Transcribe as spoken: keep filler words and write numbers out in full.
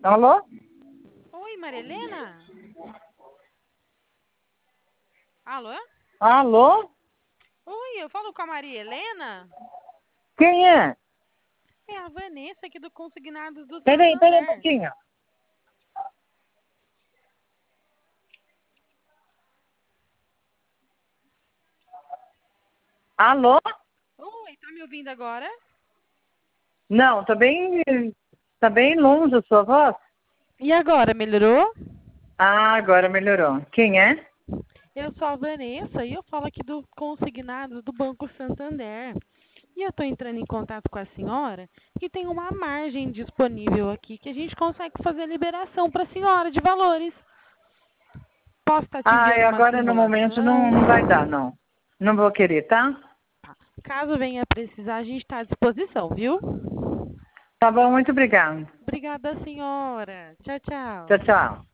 Alô? Oi, Maria Helena? Alô? Alô? Oi, eu falo com a Maria Helena? Quem é? É a Vanessa aqui do Consignados do Peraí, peraí um Santander. pouquinho. Alô? Oi, tá me ouvindo agora? Não, tá bem, tá bem longe a sua voz. E agora, melhorou? Ah, agora melhorou. Quem é? Eu sou a Vanessa e eu falo aqui do Consignados do Banco Santander. E eu estou entrando em contato com a senhora que tem uma margem disponível aqui que a gente consegue fazer a liberação para a senhora de valores. Posso estar te Ah, e enviando uma agora no momento simulação? não, não vai dar, não. Não vou querer, tá? Caso venha precisar, a gente está à disposição, viu? Tá bom, muito obrigada. Obrigada, senhora. Tchau, Tchau, tchau. tchau.